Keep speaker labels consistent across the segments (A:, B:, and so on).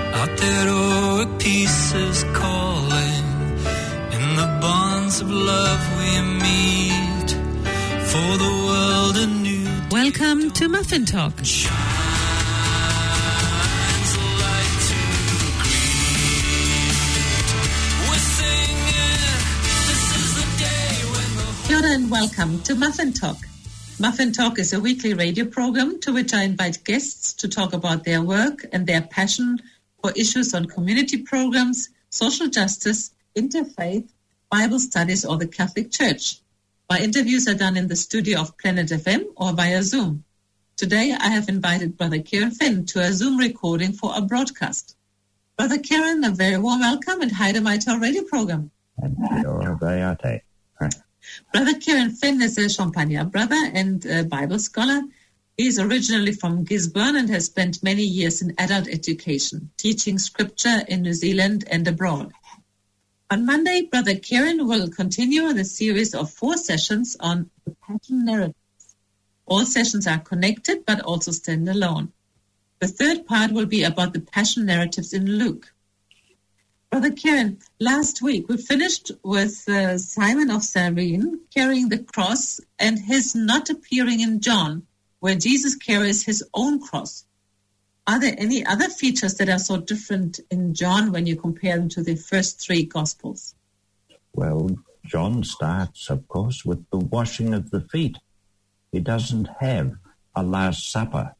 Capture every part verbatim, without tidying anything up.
A: out there o'er pieces calling, in the bonds of love we meet, for the world anew.
B: Welcome to Muffin Talk. Kia ora and welcome to Muffin Talk. Muffin Talk is a weekly radio program to which I invite guests to talk about their work and their passion for issues on community programs, social justice, interfaith, Bible studies, or the Catholic Church. My interviews are done in the studio of Planet F M or via Zoom. Today I have invited Brother Kieran Finn to a Zoom recording for a broadcast. Brother Kieran, a very warm welcome and hi to my radio program. Brother Kieran Finn is a Champagne brother and a Bible scholar. He is originally from Gisborne and has spent many years in adult education, teaching scripture in New Zealand and abroad. On Monday, Brother Kieran will continue the series of four sessions on the Passion narratives. All sessions are connected but also stand alone. The third part will be about the Passion narratives in Luke. Brother Kieran, last week we finished with uh, Simon of Cyrene carrying the cross and his not appearing in John, where Jesus carries his own cross. Are there any other features that are so different in John when you compare them to the first three Gospels?
C: Well, John starts, of course, with the washing of the feet. He doesn't have a Last Supper.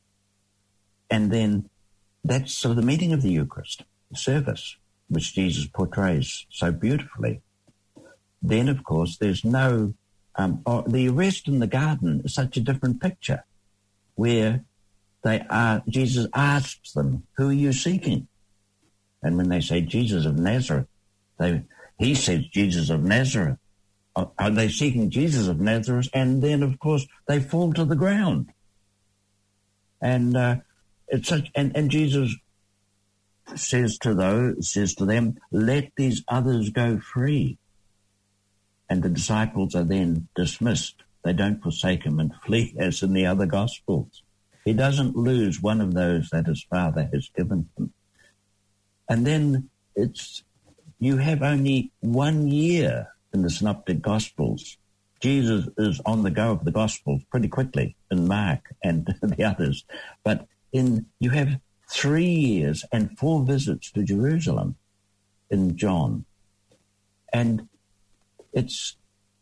C: And then that's so the meeting of the Eucharist, the service, which Jesus portrays so beautifully. Then, of course, there's no... Um, oh, the arrest in the garden is such a different picture, where they are. Jesus asks them, "Who are you seeking?" And when they say Jesus of Nazareth, they he says Jesus of Nazareth. Are, are they seeking Jesus of Nazareth? And then, of course, they fall to the ground. And uh, it's such. And, and Jesus says to those, says to them, "Let these others go free." And the disciples are then dismissed. They don't forsake him and flee as in the other Gospels. He doesn't lose one of those that his Father has given him. And then it's you have only one year in the Synoptic Gospels. Jesus is on the go of the Gospels pretty quickly in Mark and the others. But in you have three years and four visits to Jerusalem in John. And it's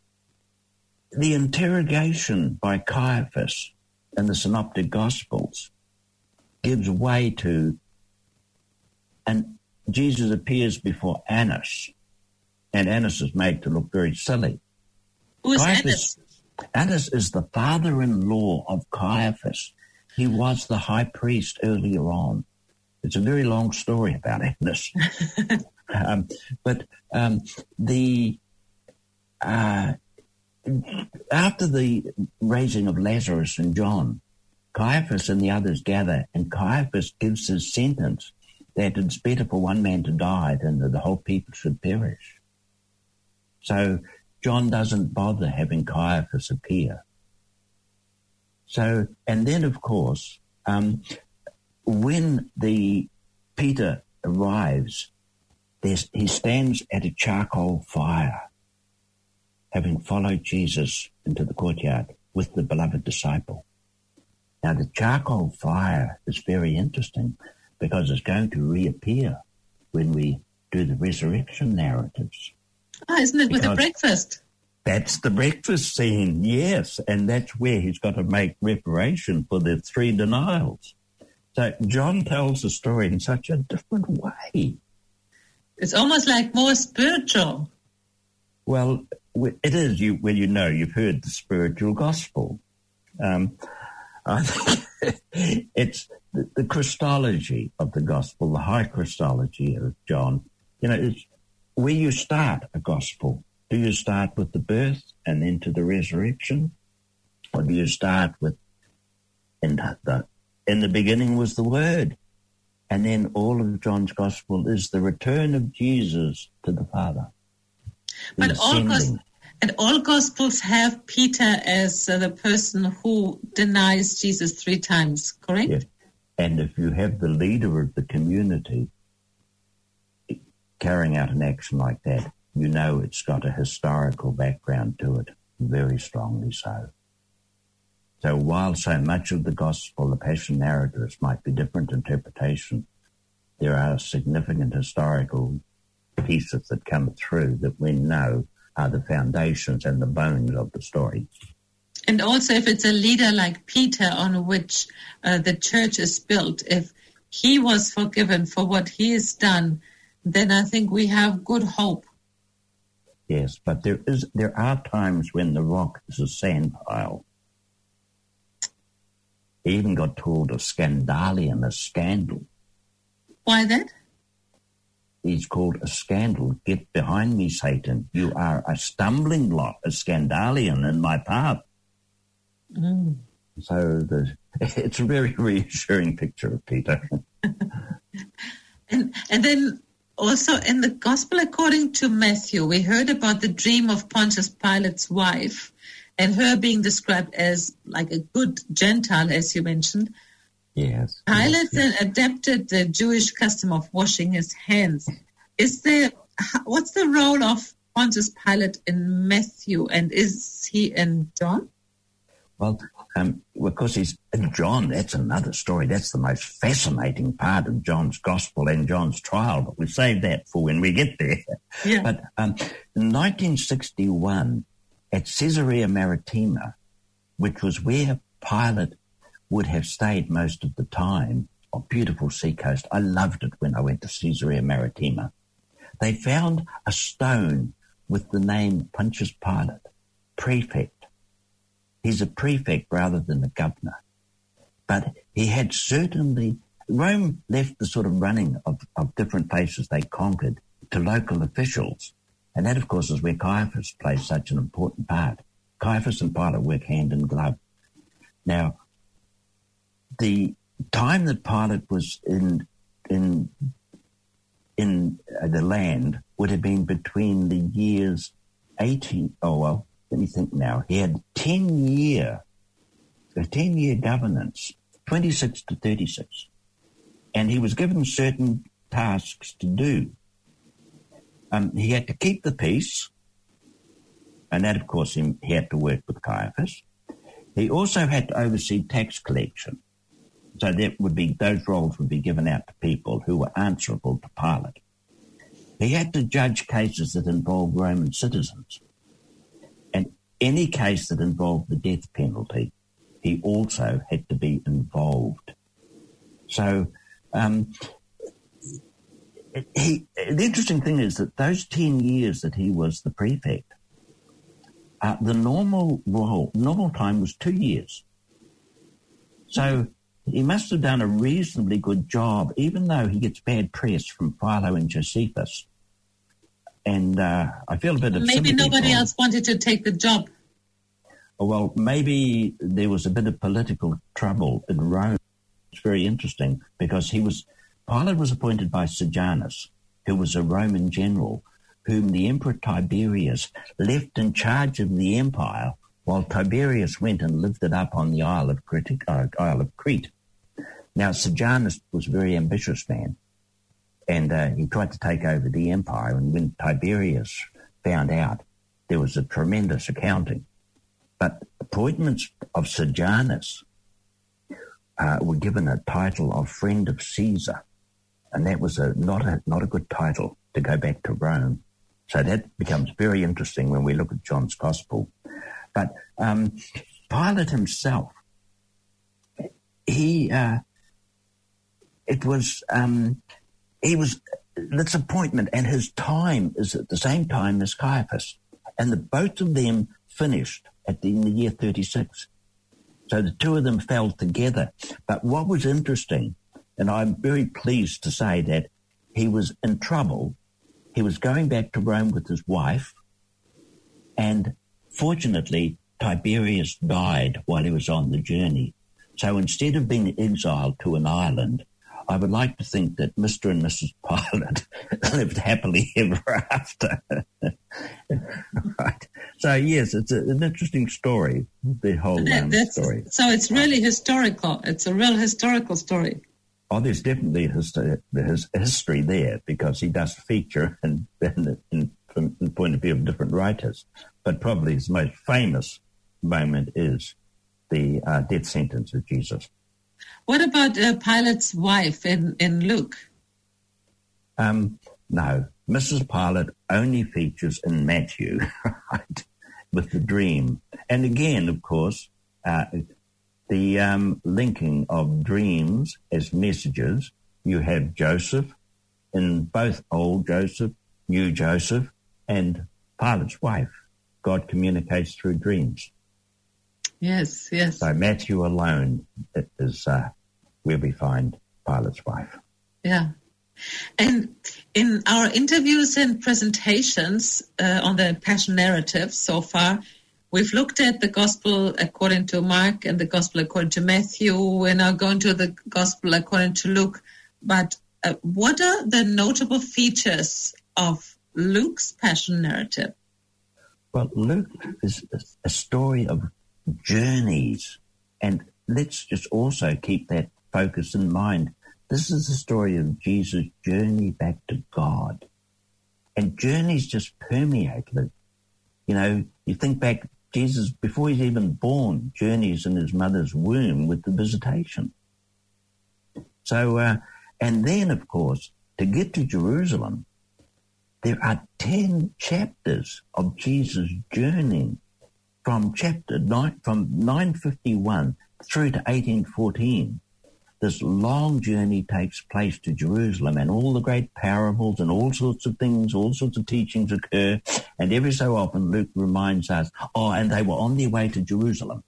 C: the interrogation by Caiaphas in the Synoptic Gospels gives way to, and Jesus appears before Annas, and Annas is made to look very silly.
B: Who is
C: Caiaphas, Annas? Annas is the father-in-law of Caiaphas. He was the high priest earlier on. It's a very long story about Annas. um, but um, the... Uh, after the raising of Lazarus and John, Caiaphas and the others gather, and Caiaphas gives his sentence that it's better for one man to die than that the whole people should perish. So John doesn't bother having Caiaphas appear. So, and then of course, um, when the Peter arrives, he stands at a charcoal fire, having followed Jesus into the courtyard with the beloved disciple. Now, the charcoal fire is very interesting because it's going to reappear when we do the resurrection narratives.
B: Ah, isn't it with the breakfast?
C: That's the breakfast scene, yes, and that's where he's got to make reparation for the three denials. So John tells the story in such a different way.
B: It's almost like more spiritual.
C: Well, it is, you, well, you know, you've heard the spiritual gospel. Um, I think it's the, the Christology of the gospel, the high Christology of John. You know, it's where you start a gospel. Do you start with the birth and then to the resurrection? Or do you start with, in the, in the beginning was the Word, and then all of John's gospel is the return of Jesus to the Father.
B: But all, gos- and all Gospels have Peter as uh, the person who denies Jesus three times, correct?
C: Yes. And if you have the leader of the community carrying out an action like that, you know it's got a historical background to it, very strongly so. So while so much of the gospel, the passion narratives might be different interpretation, there are significant historical pieces that come through that we know are the foundations and the bones of the story.
B: And also if it's a leader like Peter on which uh, the church is built, if he was forgiven for what he has done, then I think we have good hope.
C: Yes, but there is there are times when the rock is a sand pile. He even got called a scandalion, a scandal.
B: Why that?
C: He's called a scandal. Get behind me, Satan. You are a stumbling block, a scandalion in my path.
B: Mm.
C: So the, it's a very reassuring picture of Peter.
B: and and then also in the Gospel according to Matthew, we heard about the dream of Pontius Pilate's wife and her being described as like a good Gentile, as you mentioned.
C: Yes.
B: Pilate
C: yes,
B: then
C: yes.
B: adapted the Jewish custom of washing his hands. Is there, what's the role of Pontius Pilate in Matthew, and is he in John?
C: Well, um, because he's in John, that's another story. That's the most fascinating part of John's gospel and John's trial, but we'll save that for when we get there.
B: Yeah.
C: But um, in nineteen sixty-one, at Caesarea Maritima, which was where Pilate would have stayed most of the time, a beautiful seacoast. I loved it when I went to Caesarea Maritima. They found a stone with the name Pontius Pilate, prefect. He's a prefect rather than a governor. But he had certainly, Rome left the sort of running of, of different places they conquered to local officials. And that, of course, is where Caiaphas plays such an important part. Caiaphas and Pilate work hand in glove. Now, the time that Pilate was in in in uh, the land would have been between the years eighteen. Oh well, let me think now. He had ten year, a ten year governance, twenty six to thirty six, and he was given certain tasks to do. Um, he had to keep the peace, and that, of course, he, he had to work with Caiaphas. He also had to oversee tax collection. So that would be, those roles would be given out to people who were answerable to Pilate. He had to judge cases that involved Roman citizens. And any case that involved the death penalty, he also had to be involved. So um, he, the interesting thing is that those ten years that he was the prefect, uh, the normal role, normal time was two years. So he must have done a reasonably good job, even though he gets bad press from Philo and Josephus. And uh, I feel a bit of
B: Maybe nobody
C: from,
B: else wanted to take the job.
C: Well, maybe there was a bit of political trouble in Rome. It's very interesting because he was, Pilate was appointed by Sejanus, who was a Roman general, whom the Emperor Tiberius left in charge of the empire while Tiberius went and lived it up on the Isle of Crete. Uh, Isle of Crete. Now, Sejanus was a very ambitious man, and uh, he tried to take over the empire, and when Tiberius found out, there was a tremendous accounting. But appointments of Sejanus uh, were given a title of friend of Caesar, and that was a not a not a good title to go back to Rome. So that becomes very interesting when we look at John's Gospel. But um, Pilate himself, he uh, it was um, he was this appointment, and his time is at the same time as Caiaphas, and the both of them finished at the, in the year thirty-six. So the two of them fell together. But what was interesting, and I'm very pleased to say that he was in trouble. He was going back to Rome with his wife, and fortunately, Tiberius died while he was on the journey. So instead of being exiled to an island, I would like to think that Mister and Missus Pilate lived happily ever after. Right. So, yes, it's a, an interesting story, the whole um,
B: That's,
C: story.
B: So it's really historical. It's a real historical story.
C: Oh, there's definitely his, his history there, because he does feature in, in, in, from the point of view of different writers. But probably his most famous moment is the uh, death sentence of Jesus.
B: What about uh, Pilate's wife in, in Luke?
C: Um, no, Missus Pilate only features in Matthew, right, with the dream. And again, of course, uh, the um, linking of dreams as messages. You have Joseph in both old Joseph, new Joseph, and Pilate's wife. God communicates through dreams.
B: Yes, yes.
C: So Matthew alone is uh, where we find Pilate's wife.
B: Yeah. And in our interviews and presentations uh, on the Passion narrative so far, we've looked at the Gospel according to Mark and the Gospel according to Matthew. We're now going to the Gospel according to Luke. But uh, what are the notable features of Luke's Passion narrative?
C: Well, Luke is a story of journeys. And let's just also keep that focus in mind. This is the story of Jesus' journey back to God. And journeys just permeate Luke. You know, you think back, Jesus, before he's even born, journeys in his mother's womb with the visitation. So, uh, and then, of course, to get to Jerusalem, there are ten chapters of Jesus' journey from chapter nine, from nine fifty-one through to eighteen fourteen. This long journey takes place to Jerusalem, and all the great parables and all sorts of things, all sorts of teachings occur. And every so often, Luke reminds us, oh, and they were on their way to Jerusalem.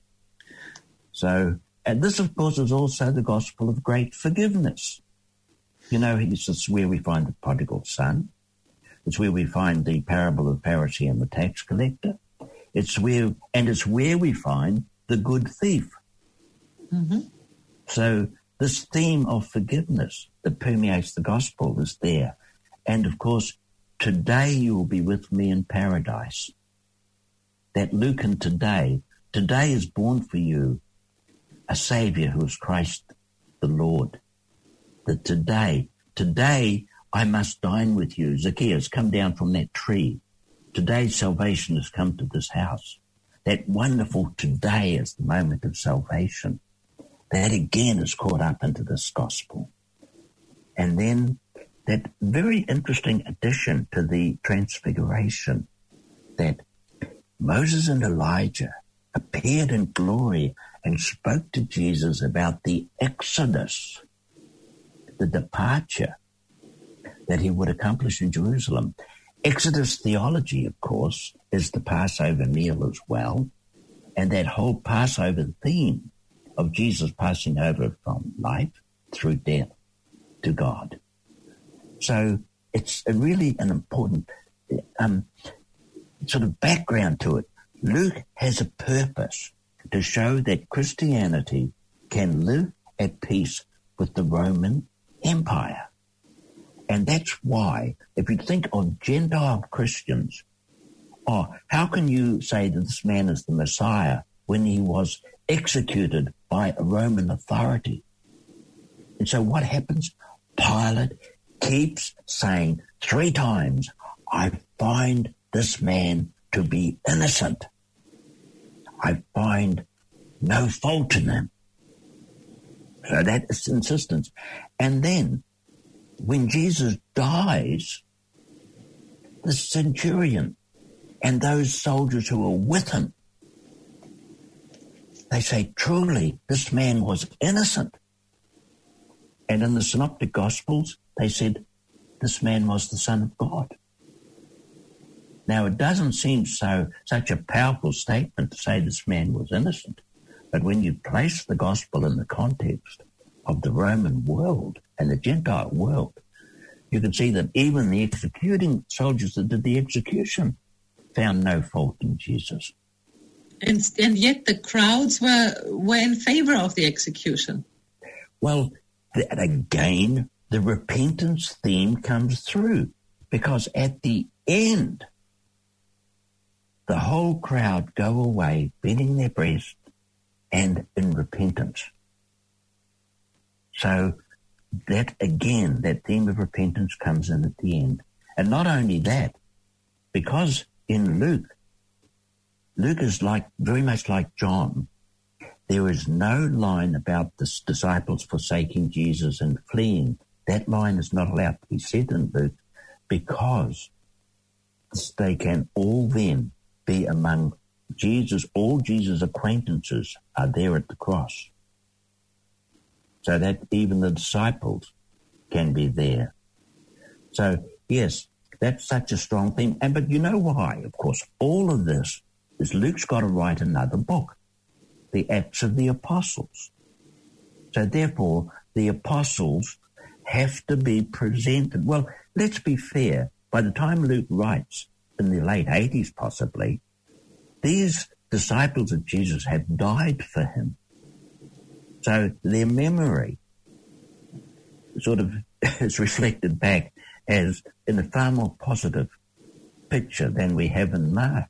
C: So, and this, of course, is also the gospel of great forgiveness. You know, this is where we find the prodigal son. It's where we find the parable of the Pharisee and the tax collector. It's where, and it's where we find the good thief.
B: Mm-hmm.
C: So, this theme of forgiveness that permeates the gospel is there. And of course, today you will be with me in paradise. That Luke and today, today is born for you a Savior who is Christ the Lord. That today, today I must dine with you. Zacchaeus, come down from that tree. Today salvation has come to this house. That wonderful today is the moment of salvation. That again is caught up into this gospel. And then that very interesting addition to the transfiguration, that Moses and Elijah appeared in glory and spoke to Jesus about the exodus, the departure that he would accomplish in Jerusalem. Exodus theology, of course, is the Passover meal as well. And that whole Passover theme of Jesus passing over from life through death to God. So it's a really an important um, sort of background to it. Luke has a purpose to show that Christianity can live at peace with the Roman Empire. And that's why, if you think of Gentile Christians, oh, how can you say that this man is the Messiah when he was executed by a Roman authority? And so what happens? Pilate keeps saying three times, I find this man to be innocent. I find no fault in him. So that is insistence. And then when Jesus dies, the centurion and those soldiers who were with him, they say, truly, this man was innocent. And in the Synoptic Gospels, they said, this man was the Son of God. Now, it doesn't seem so such a powerful statement to say this man was innocent. But when you place the gospel in the context of the Roman world and the Gentile world, you can see that even the executing soldiers that did the execution found no fault in Jesus.
B: And, and yet the crowds were, were in favor of the execution.
C: Well, that again, the repentance theme comes through, because at the end, the whole crowd go away beating their breast and in repentance. So that again, that theme of repentance comes in at the end. And not only that, because in Luke, Luke is like very much like John. There is no line about the disciples forsaking Jesus and fleeing. That line is not allowed to be said in Luke because they can all then be among Jesus. All Jesus' acquaintances are there at the cross. So that even the disciples can be there. So, yes, that's such a strong theme. And but you know why, of course, all of this is Luke's got to write another book, the Acts of the Apostles. So therefore, the apostles have to be presented. Well, let's be fair. By the time Luke writes, in the late eighties possibly, these disciples of Jesus have died for him. So their memory sort of is reflected back as in a far more positive picture than we have in Mark.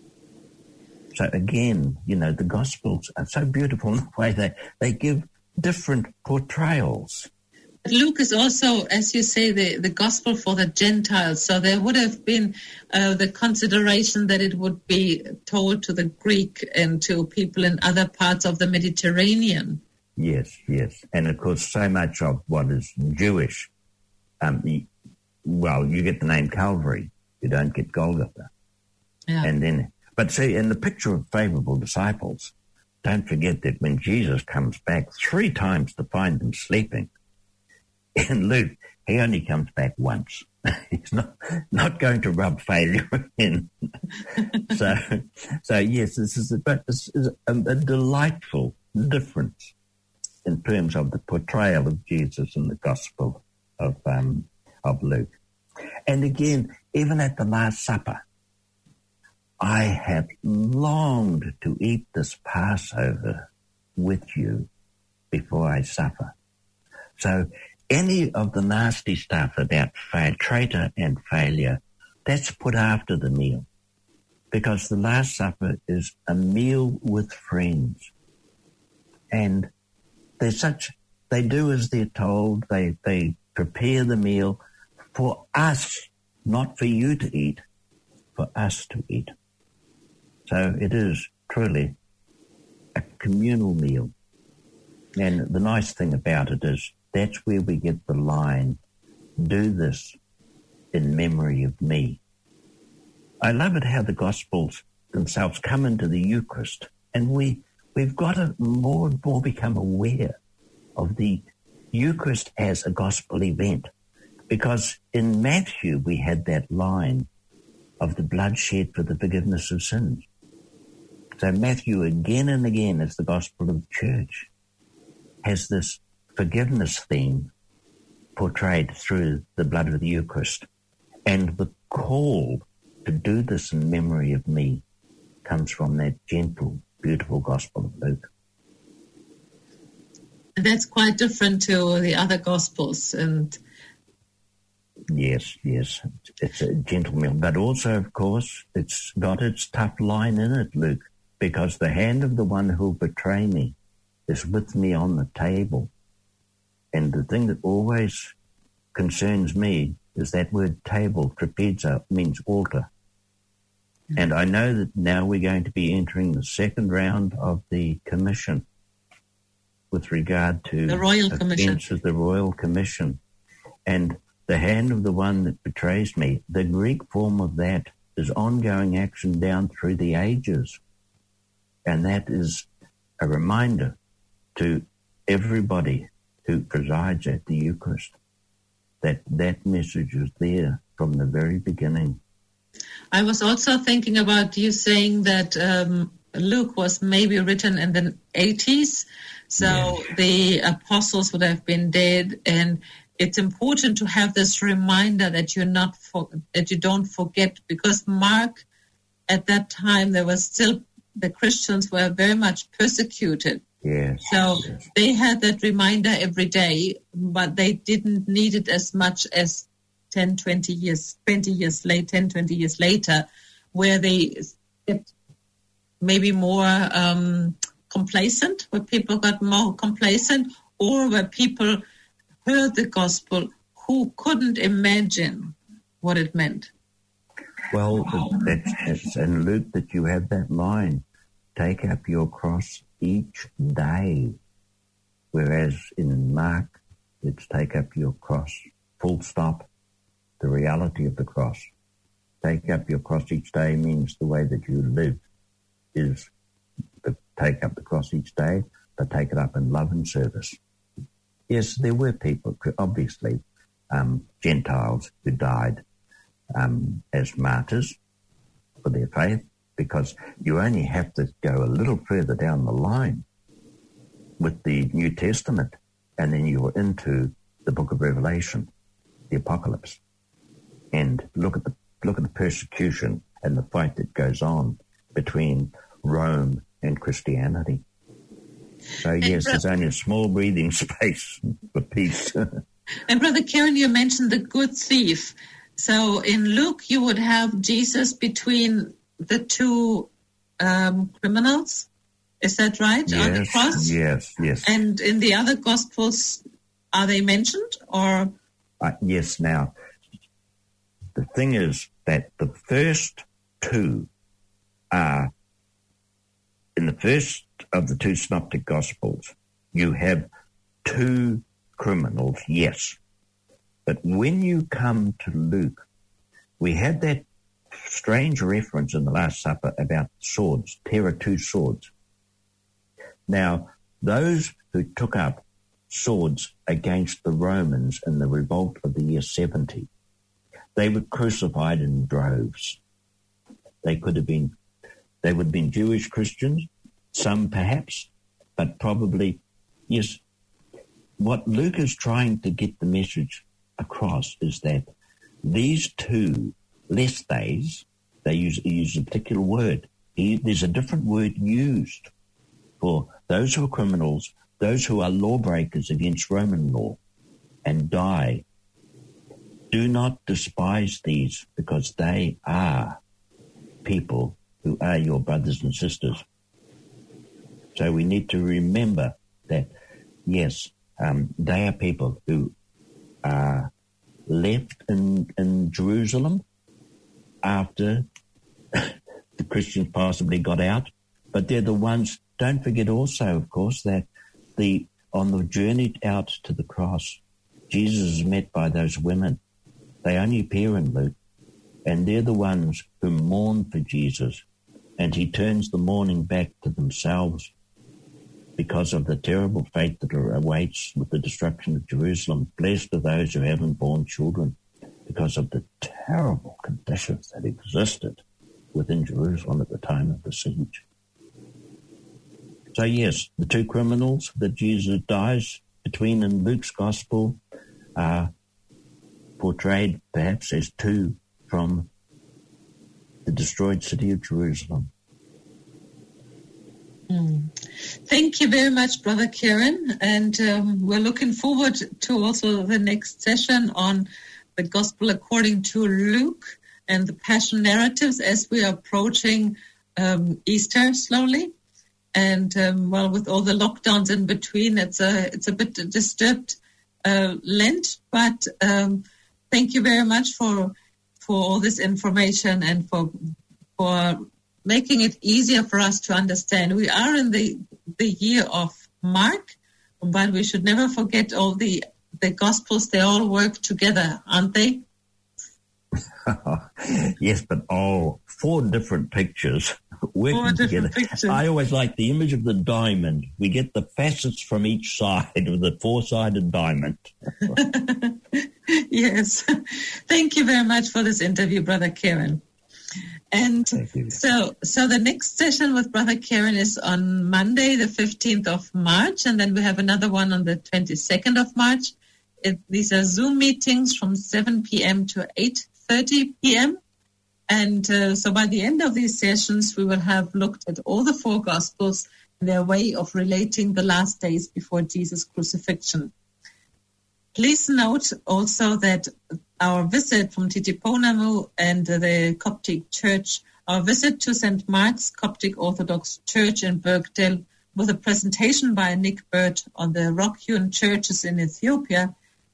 C: So again, you know, the Gospels are so beautiful in the way they, they give different portrayals.
B: Luke is also, as you say, the, the Gospel for the Gentiles. So there would have been uh, the consideration that it would be told to the Greek and to people in other parts of the Mediterranean.
C: Yes, yes. And of course, so much of what is Jewish, um, well, you get the name Calvary, you don't get Golgotha.
B: Yeah.
C: And then, but see, in the picture of favorable disciples, don't forget that when Jesus comes back three times to find them sleeping, in Luke, he only comes back once. He's not not going to rub failure in. so, so yes, this is a, but this is a, a delightful difference in terms of the portrayal of Jesus in the Gospel of um, of Luke. And again, even at the Last Supper, I have longed to eat this Passover with you before I suffer. So any of the nasty stuff about fail, traitor and failure, that's put after the meal, because the Last Supper is a meal with friends. And they're such, they do as they're told, they, they prepare the meal for us, not for you to eat, for us to eat. So it is truly a communal meal. And the nice thing about it is that's where we get the line, do this in memory of me. I love it how the Gospels themselves come into the Eucharist, and we, we've got to more and more become aware of the Eucharist as a gospel event. Because in Matthew, we had that line of the blood shed for the forgiveness of sins. So Matthew, again and again, as the gospel of the church, has this forgiveness theme portrayed through the blood of the Eucharist. And the call to do this in memory of me comes from that gentle, beautiful gospel of Luke.
B: And that's quite different to the other gospels. And
C: Yes, yes, it's a gentle meal. But also, of course, it's got its tough line in it, Luke, because the hand of the one who'll betray me is with me on the table. And the thing that always concerns me is that word table, trapeza, means altar. Mm-hmm. And I know that now we're going to be entering the second round of the commission with regard to
B: the Royal Commission.
C: The Royal Commission. And the hand of the one that betrays me, the Greek form of that is ongoing action down through the ages. And that is a reminder to everybody who presides at the Eucharist that that message is there from the very beginning.
B: I was also thinking about you saying that um, Luke was maybe written in the eighties, so yeah. The apostles would have been dead, and it's important to have this reminder that you're not for, that you don't forget, because Mark, at that time, there was still the Christians were very much persecuted.
C: Yes.
B: So
C: yes.
B: They had that reminder every day, but they didn't need it as much as ten, twenty years, twenty years later, ten, twenty years later, where they get maybe more um, complacent, where people got more complacent, or where people heard the gospel who couldn't imagine what it meant.
C: Well, that's, that's in Luke that you have that line, take up your cross each day. Whereas in Mark, it's take up your cross, full stop, the reality of the cross. Take up your cross each day means the way that you live is to take up the cross each day, but take it up in love and service. Yes, there were people, obviously, um, Gentiles who died um, as martyrs for their faith, because you only have to go a little further down the line with the New Testament, and then you're into the book of Revelation, the Apocalypse, and look at the look at the persecution and the fight that goes on between Rome and Christianity. So yes, there's only a small breathing space for peace.
B: And Brother Karen, you mentioned the good thief. So in Luke, you would have Jesus between the two um, criminals. Is that right?
C: Yes,
B: on the cross?
C: Yes, yes.
B: And in the other Gospels, are they mentioned? Or
C: uh, yes. Now, the thing is that the first two are, in the first of the two synoptic Gospels, you have two criminals, yes. But when you come to Luke, we had that strange reference in the Last Supper about swords, terror two swords. Now, those who took up swords against the Romans in the revolt of the year seventy, they were crucified in droves. They could have been, they would have been Jewish Christians, some perhaps, but probably, yes. What Luke is trying to get the message across is that these two lestes, they use, use a particular word. He, there's a different word used for those who are criminals, those who are lawbreakers against Roman law and die. Do not despise these, because they are people who are your brothers and sisters. So we need to remember that, yes, um, they are people who are left in, in Jerusalem after the Christians possibly got out, but they're the ones. Don't forget also, of course, that the on the journey out to the cross, Jesus is met by those women. They only appear in Luke, and they're the ones who mourn for Jesus, and he turns the mourning back to themselves because of the terrible fate that awaits with the destruction of Jerusalem. Blessed are those who haven't borne children, because of the terrible conditions that existed within Jerusalem at the time of the siege. So yes, the two criminals that Jesus dies between in Luke's gospel are portrayed perhaps as two from the destroyed city of Jerusalem.
B: Mm. Thank you very much, Brother Kieran. And um, we're looking forward to also the next session on the Gospel according to Luke and the Passion narratives as we are approaching um, Easter slowly. And, um, well, with all the lockdowns in between, it's a it's a bit disturbed uh, Lent. But um, thank you very much for for all this information and for for making it easier for us to understand. We are in the the year of Mark, but we should never forget all the the Gospels. They all work together, aren't they?
C: Yes, but all four different pictures working
B: four
C: together.
B: Pictures.
C: I always like the image of the diamond. We get the facets from each side of the four-sided diamond.
B: Yes. Thank you very much for this interview, Brother Kieran. And so so the next session with Brother Kieran is on Monday, the fifteenth of March, and then we have another one on the twenty-second of March. It, these are Zoom meetings from seven p.m. to eight thirty p.m. And uh, so by the end of these sessions, we will have looked at all the four Gospels and their way of relating the last days before Jesus' crucifixion. Please note also that our visit from Titiponamu and the Coptic Church, our visit to Saint Mark's Coptic Orthodox Church in Birkdale with a presentation by Nick Bird on the rock-hewn churches in Ethiopia,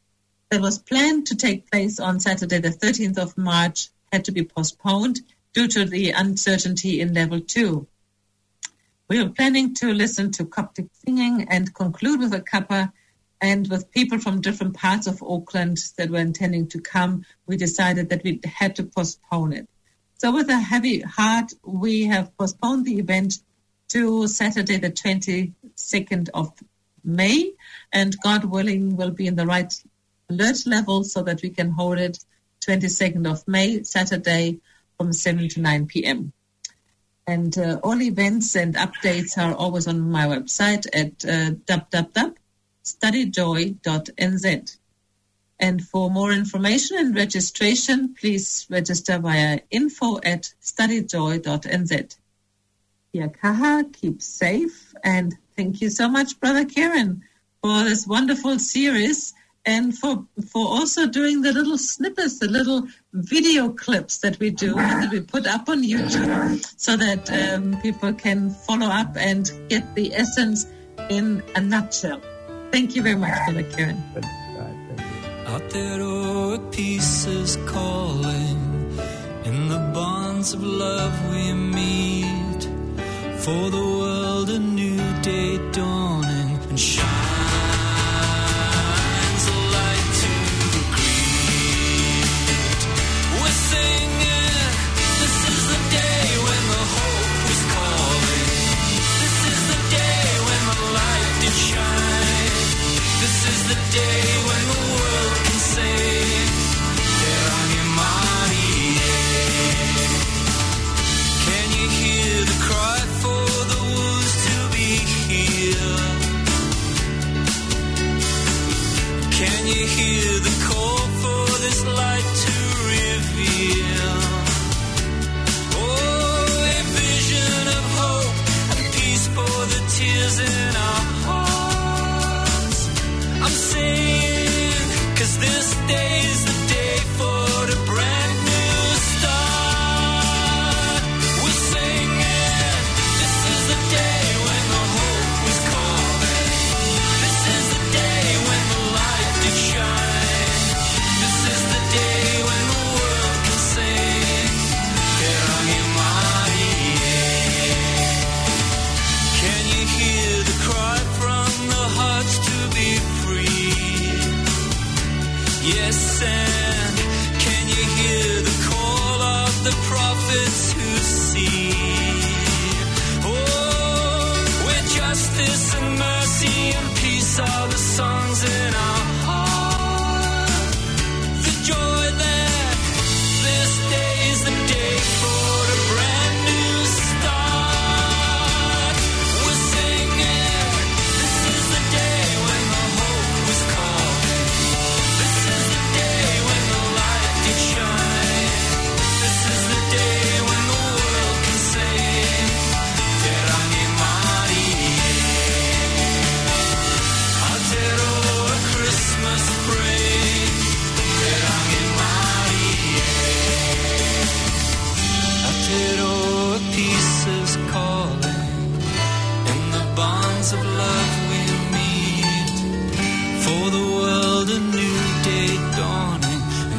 B: that was planned to take place on Saturday, the thirteenth of March, had to be postponed due to the uncertainty in level two. We were planning to listen to Coptic singing and conclude with a cuppa, and with people from different parts of Auckland that were intending to come, we decided that we had to postpone it. So with a heavy heart, we have postponed the event to Saturday, the twenty-second of May, and God willing, will be in the right alert level so that we can hold it twenty-second of May, Saturday, from seven to nine p.m. And uh, all events and updates are always on my website at uh, w w w dot study joy dot n z. And for more information and registration, please register via info at study joy dot n z. Kia kaha, keep safe, and thank you so much, Brother Kieran, for this wonderful series, and for for also doing the little snippets, the little video clips that we do and that we put up on YouTube so that um, people can follow up and get the essence in a nutshell. Thank you very much, Brother Kieran.
A: Out there, oh, peace is calling. In the bonds of love we meet. For the world a new day dawning, and shines a light to greet. We're singing, this is the day when the hope was calling. This is the day when the light did shine. This is the day when the world can say, Te rangi Marie. Can you hear the cry for the wounds to be healed? Can you hear the call for this light to reveal? Oh, a vision of hope and peace for the tears in our hearts. I'm saying, 'cause this day is the day for a brand new start. We're singing, this is the day when the hope was calling. This is the day when the light did shine. This is the day when the world can sing, Te rangi Marie. Can you hear the cry from the hearts to be free? Yes, and can you hear the call of the prophets who see? Oh, where justice and mercy and peace are the songs in our heart. The joy that this day is the day for a brand new start. We're singing, this is the day when the hope was calling. This is the day when the light did shine. This is the day when the world can sing, Te rangi Marie. Aotearoa Christmas parade, Te rangi Marie. Aotearoa peace is calling. In the bonds of love we meet. For the world a new day dawning, and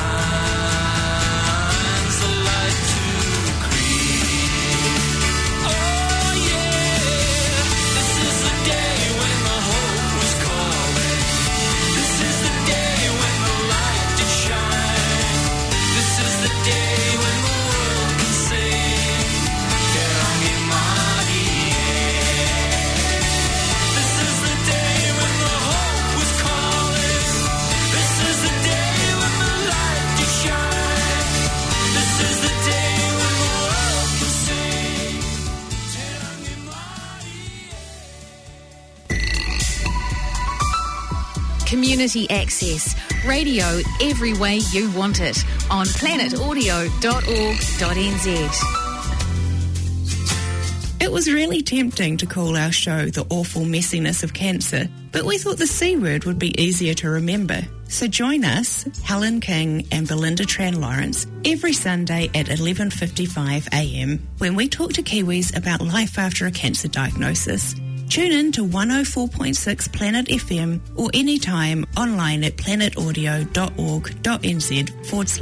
A: shines the light to greet. Oh yeah, this is the day when the hope was calling. This is the day when the light did shine. This is the day when the world can sing, Te rangi Marie. This is the day when the hope was calling. This is the day when the light did shine. This is the day when the world can sing, Te rangi Marie.
D: Community access. Radio every way you want it on planet audio dot org dot n z.
E: It was really tempting to call our show The Awful Messiness of Cancer, but we thought the C word would be easier to remember. So join us, Helen King and Belinda Tran Lawrence, every Sunday at eleven fifty-five a m when we talk to Kiwis about life after a cancer diagnosis. Tune in to one oh four point six Planet F M or anytime online at planetaudio.org.nz forward slash